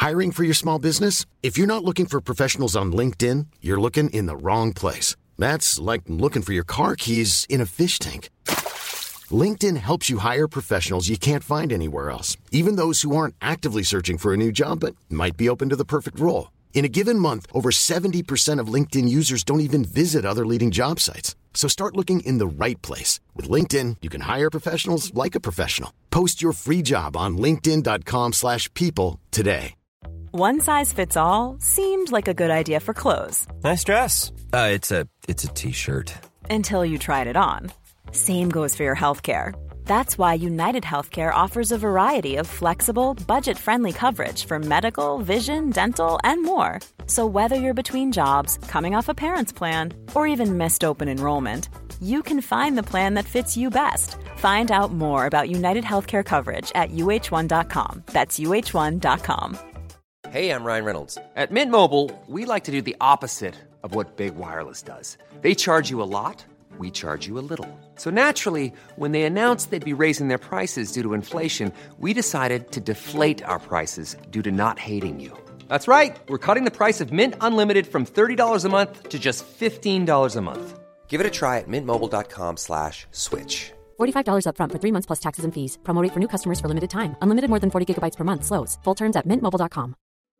Hiring for your small business? If you're not looking for professionals on LinkedIn, you're looking in the wrong place. That's like looking for your car keys in a fish tank. LinkedIn helps you hire professionals you can't find anywhere else, even those who aren't actively searching for a new job but might be open to the perfect role. In a given month, over 70% of LinkedIn users don't even visit other leading job sites. So start looking in the right place. With LinkedIn, you can hire professionals like a professional. Post your free job on linkedin.com/people today. One size fits all seemed like a good idea for clothes. Nice dress. It's a t-shirt. Until you tried it on. Same goes for your healthcare. That's why United Healthcare offers a variety of flexible, budget-friendly coverage for medical, vision, dental, and more. So whether you're between jobs, coming off a parent's plan, or even missed open enrollment, you can find the plan that fits you best. Find out more about United Healthcare coverage at uh1.com. That's uh1.com. Hey, I'm Ryan Reynolds. At Mint Mobile, we like to do the opposite of what Big Wireless does. They charge you a lot. We charge you a little. So naturally, when they announced they'd be raising their prices due to inflation, we decided to deflate our prices due to not hating you. That's right. We're cutting the price of Mint Unlimited from $30 a month to just $15 a month. Give it a try at mintmobile.com/switch. $45 up front for 3 months plus taxes and fees. Promo rate for new customers for limited time. Unlimited more than 40 gigabytes per month. Slows full terms at mintmobile.com.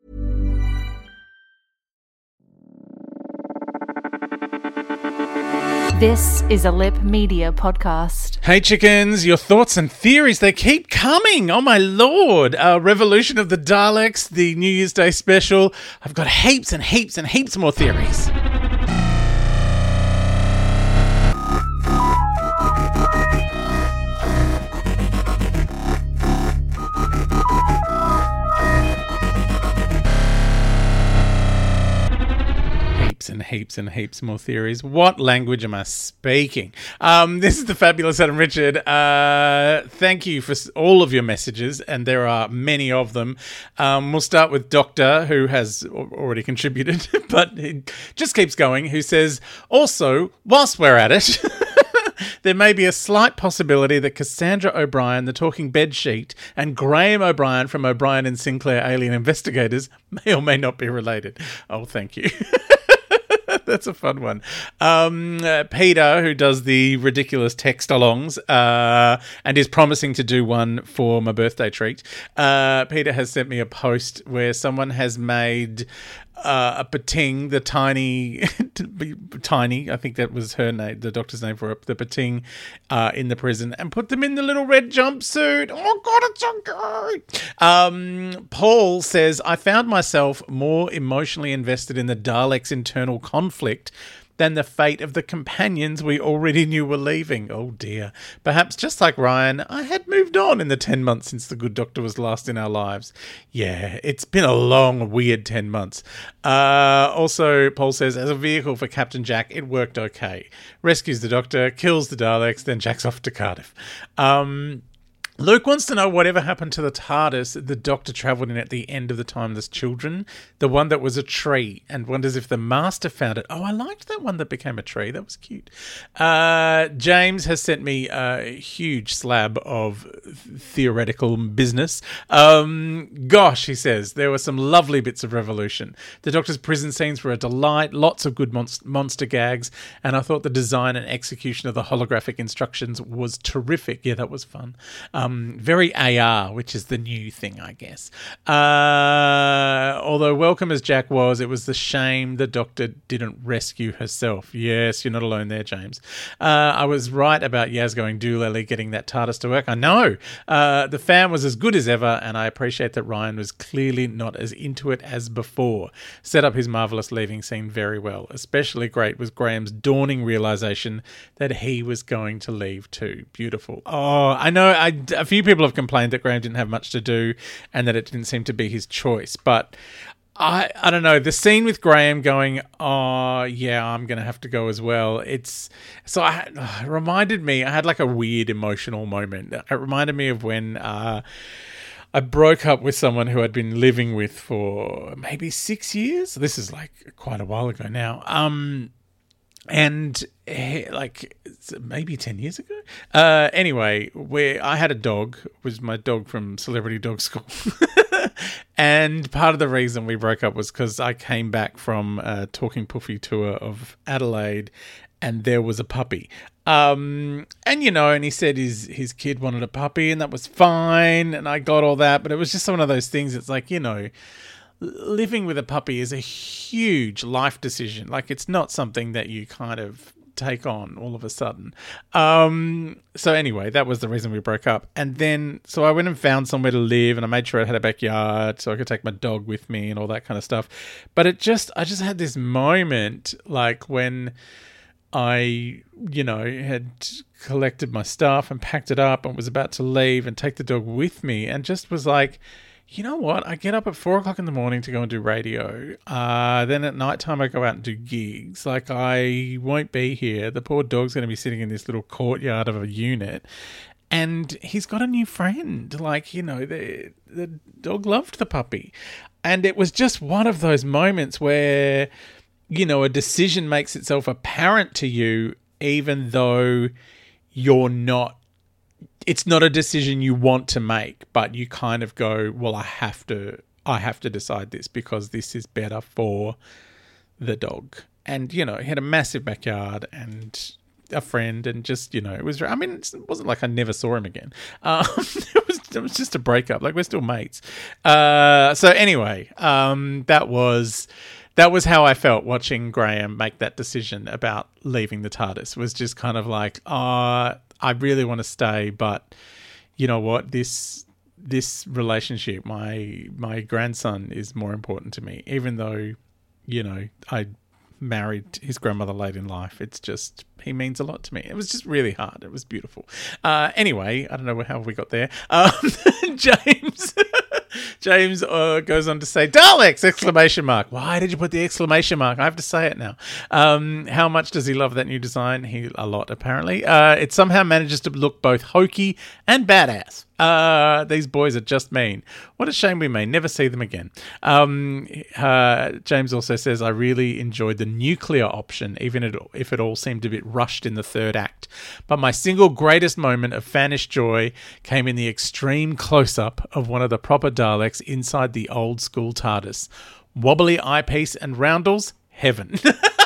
This is a Lip Media podcast. Hey chickens, your thoughts and theories, they keep coming. Oh my lord. Revolution of the Daleks, the New Year's Day special. I've got heaps and heaps and heaps more theories. Heaps and heaps more theories. What language am I speaking? This is the fabulous Adam Richard. Thank you for all of your messages, and there are many of them. We'll start with Doctor, who has already contributed, but it just keeps going, who says, also, whilst we're at it, there may be a slight possibility that Cassandra O'Brien, the talking bedsheet, and Graham O'Brien from O'Brien and Sinclair Alien Investigators may or may not be related. Oh, thank you. That's a fun one. Peter, who does the ridiculous text-alongs and is promising to do one for my birthday treat. Peter has sent me a post where someone has made a Pating, the tiny, I think that was her name, the doctor's name for it, the Pating in the prison, and put them in the little red jumpsuit. Oh God, it's so good. Paul says, I found myself more emotionally invested in the Daleks' internal conflict than the fate of the companions we already knew were leaving. Oh dear. Perhaps just like Ryan, I had moved on in the 10 months since the good doctor was last in our lives. Yeah, it's been a long, weird 10 months. Also, Paul says, as a vehicle for Captain Jack, it worked okay. Rescues the doctor, kills the Daleks, then Jack's off to Cardiff. Luke wants to know whatever happened to the TARDIS the Doctor travelled in at the end of the Timeless Children, the one that was a tree, and wonders if the Master found it. Oh, I liked that one that became a tree. That was cute. James has sent me a huge slab of theoretical business. Gosh, he says, there were some lovely bits of Revolution. The Doctor's prison scenes were a delight, lots of good monster gags, and I thought the design and execution of the holographic instructions was terrific. Yeah, that was fun. Very AR, which is the new thing, I guess. Although welcome as Jack was, it was the shame the Doctor didn't rescue herself. Yes, you're not alone there, James. I was right about Yaz going doolally getting that TARDIS to work. I know. The fan was as good as ever, and I appreciate that Ryan was clearly not as into it as before. Set up his marvellous leaving scene very well. Especially great was Graham's dawning realisation that he was going to leave too. Beautiful. Oh, I know a few people have complained that Graham didn't have much to do and that it didn't seem to be his choice. But I don't know. The scene with Graham going, oh, yeah, I'm going to have to go as well. It reminded me, I had like a weird emotional moment. It reminded me of when I broke up with someone who I'd been living with for maybe 6 years. This is like quite a while ago now. And like maybe 10 years ago. Anyway, where I had a dog, it was my dog from Celebrity Dog School. And part of the reason we broke up was because I came back from a Talking Puffy tour of Adelaide and there was a puppy. And he said his kid wanted a puppy and that was fine. And I got all that, but it was just one of those things. It's like, living with a puppy is a huge life decision. Like, it's not something that you kind of take on all of a sudden. So anyway, that was the reason we broke up. And then, so I went and found somewhere to live and I made sure I had a backyard so I could take my dog with me and all that kind of stuff. But I just had this moment, like when I, had collected my stuff and packed it up and was about to leave and take the dog with me and just was like, you know what? I get up at 4 o'clock in the morning to go and do radio. Then at nighttime, I go out and do gigs. Like, I won't be here. The poor dog's going to be sitting in this little courtyard of a unit. And he's got a new friend. Like, the dog loved the puppy. And it was just one of those moments where, a decision makes itself apparent to you, even though it's not a decision you want to make, but you kind of go, well, I have to decide this because this is better for the dog. And, he had a massive backyard and a friend and just, it wasn't like I never saw him again. It was just a breakup. Like, we're still mates. So anyway, that was how I felt watching Graham make that decision about leaving the TARDIS. Was just kind of like, I really want to stay, but you know what? This relationship, my grandson is more important to me, even though, I married his grandmother late in life. It's just, he means a lot to me. It was just really hard. It was beautiful. Anyway, I don't know how we got there. James goes on to say, Daleks! Exclamation mark. Why did you put the exclamation mark? I have to say it now. How much does he love that new design? A lot, apparently. It somehow manages to look both hokey and badass. These boys are just mean. What a shame we may never see them again. James also says, I really enjoyed the nuclear option, even if it all seemed a bit rushed in the third act. But my single greatest moment of fanish joy came in the extreme close-up of one of the proper Daleks inside the old school TARDIS. Wobbly eyepiece and roundels, heaven.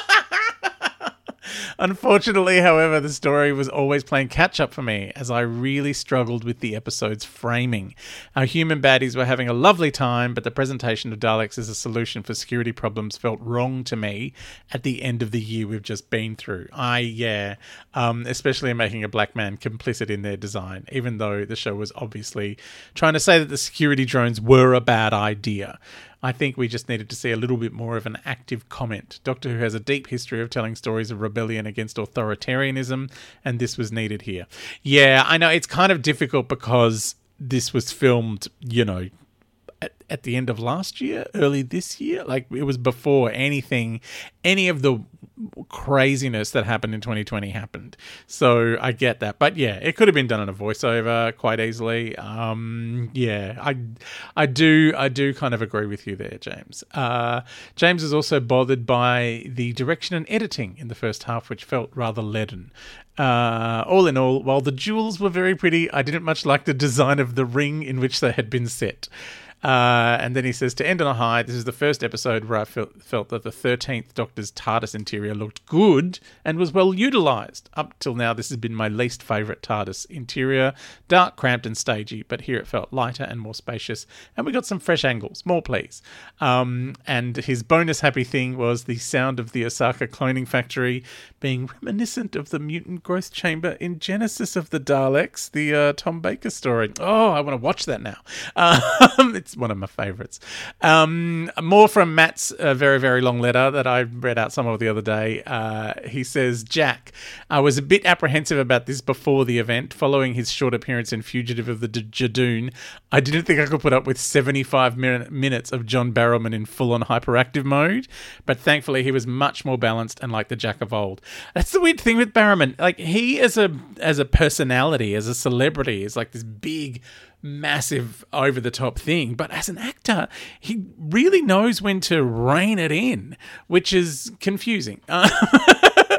Unfortunately, however, the story was always playing catch-up for me, as I really struggled with the episode's framing. Our human baddies were having a lovely time, but the presentation of Daleks as a solution for security problems felt wrong to me at the end of the year we've just been through. Especially in making a black man complicit in their design, even though the show was obviously trying to say that the security drones were a bad idea. I think we just needed to see a little bit more of an active comment. Doctor Who has a deep history of telling stories of rebellion against authoritarianism, and this was needed here. Yeah, I know it's kind of difficult because this was filmed, at the end of last year, early this year. Like, it was before any of the craziness that happened in 2020 happened. So I get that. But yeah, it could have been done in a voiceover quite easily. I do kind of agree with you there, James. James is also bothered by the direction and editing in the first half, which felt rather leaden. All in all, while the jewels were very pretty, I didn't much like the design of the ring in which they had been set. And then he says, to end on a high, this is the first episode where I felt that the 13th Doctor's TARDIS interior looked good and was well utilised. Up till now, this has been my least favourite TARDIS interior. Dark, cramped and stagey, but here it felt lighter and more spacious. And we got some fresh angles. More, please. And his bonus happy thing was the sound of the Osaka cloning factory being reminiscent of the mutant growth chamber in Genesis of the Daleks, the Tom Baker story. Oh, I want to watch that now. It's one of my favourites. More from Matt's very, very long letter that I read out some of the other day. He says, Jack, I was a bit apprehensive about this before the event. Following his short appearance in Fugitive of the Jadoon, I didn't think I could put up with 75 minutes of John Barrowman in full-on hyperactive mode, but thankfully he was much more balanced and like the Jack of old. That's the weird thing with Barrowman. Like, he as a personality, as a celebrity, is like this big, massive, over-the-top thing, but as an actor, he really knows when to rein it in, which is confusing.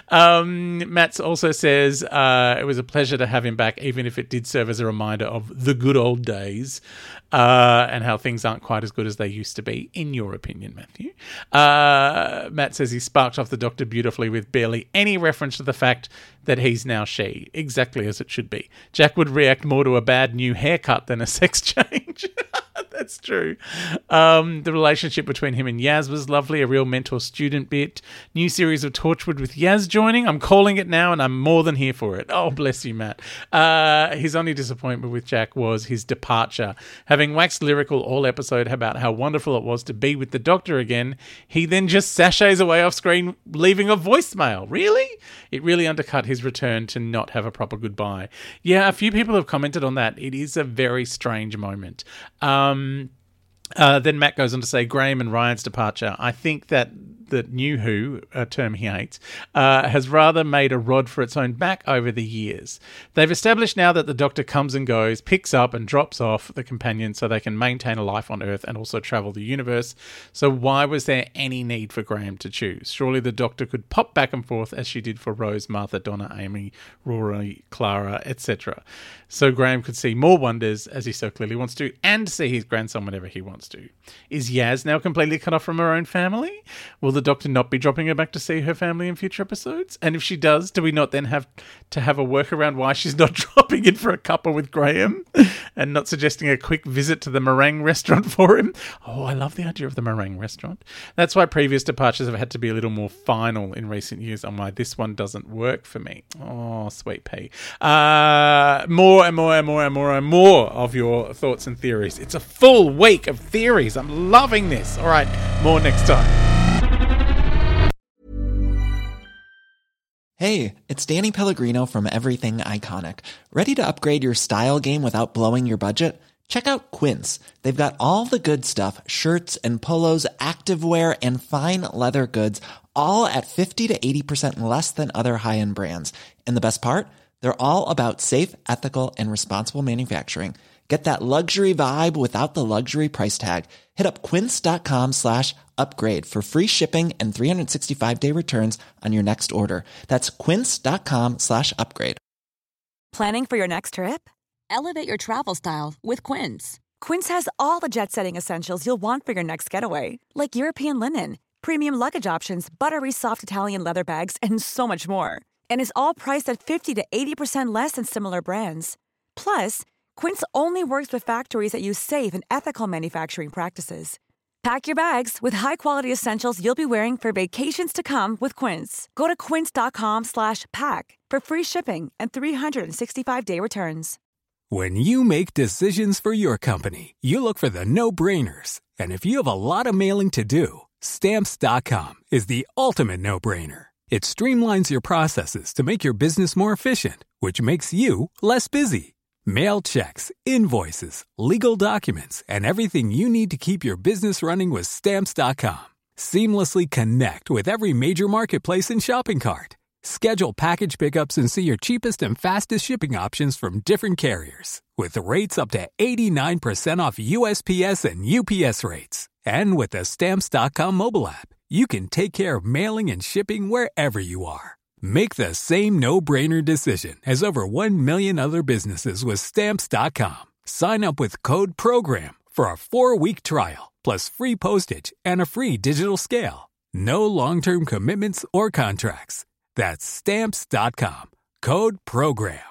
Matt also says it was a pleasure to have him back, even if it did serve as a reminder of the good old days and how things aren't quite as good as they used to be, in your opinion, Matthew. Matt says he sparked off the Doctor beautifully with barely any reference to the fact that he's now she, exactly as it should be. Jack would react more to a bad new haircut than a sex change. That's true. The relationship between him and Yaz was lovely, a real mentor-student bit. New series of Torchwood with Yaz joining. I'm calling it now, and I'm more than here for it. Oh, bless you, Matt. His only disappointment with Jack was his departure. Having waxed lyrical all episode about how wonderful it was to be with the Doctor again, he then just sashays away off screen, leaving a voicemail. Really? It really undercut his return to not have a proper goodbye. Yeah, a few people have commented on that. It is a very strange moment. Then Matt goes on to say Graham and Ryan's departure. I think that the new Who, a term he hates, has rather made a rod for its own back over the years. They've established now that the Doctor comes and goes, picks up and drops off the companion so they can maintain a life on Earth and also travel the universe. So why was there any need for Graham to choose? Surely the Doctor could pop back and forth as she did for Rose, Martha, Donna, Amy, Rory, Clara, etc. So Graham could see more wonders, as he so clearly wants to, and see his grandson whenever he wants to. Is Yaz now completely cut off from her own family? Will the Doctor not be dropping her back to see her family in future episodes? And if she does, do we not then have to have a workaround why she's not dropping in for a cuppa with Graham and not suggesting a quick visit to the meringue restaurant for him? Oh, I love the idea of the meringue restaurant. That's why previous departures have had to be a little more final in recent years on why this one doesn't work for me. Oh, sweet pea. More and more of your thoughts and theories. It's a full week of theories. I'm loving this. All right, more next time. Hey, it's Danny Pellegrino from Everything Iconic. Ready to upgrade your style game without blowing your budget? Check out Quince. They've got all the good stuff, shirts and polos, activewear, and fine leather goods, all at 50 to 80% less than other high-end brands. And the best part? They're all about safe, ethical, and responsible manufacturing. Get that luxury vibe without the luxury price tag. Hit up quince.com/upgrade for free shipping and 365-day returns on your next order. That's quince.com/upgrade. Planning for your next trip? Elevate your travel style with Quince. Quince has all the jet-setting essentials you'll want for your next getaway, like European linen, premium luggage options, buttery soft Italian leather bags, and so much more. And is all priced at 50 to 80% less than similar brands. Plus, Quince only works with factories that use safe and ethical manufacturing practices. Pack your bags with high-quality essentials you'll be wearing for vacations to come with Quince. Go to quince.com/pack for free shipping and 365-day returns. When you make decisions for your company, you look for the no-brainers. And if you have a lot of mailing to do, Stamps.com is the ultimate no-brainer. It streamlines your processes to make your business more efficient, which makes you less busy. Mail checks, invoices, legal documents, and everything you need to keep your business running with Stamps.com. Seamlessly connect with every major marketplace and shopping cart. Schedule package pickups and see your cheapest and fastest shipping options from different carriers. With rates up to 89% off USPS and UPS rates. And with the Stamps.com mobile app, you can take care of mailing and shipping wherever you are. Make the same no-brainer decision as over 1 million other businesses with Stamps.com. Sign up with code PROGRAM for a 4-week trial, plus free postage and a free digital scale. No long-term commitments or contracts. That's Stamps.com. Code PROGRAM.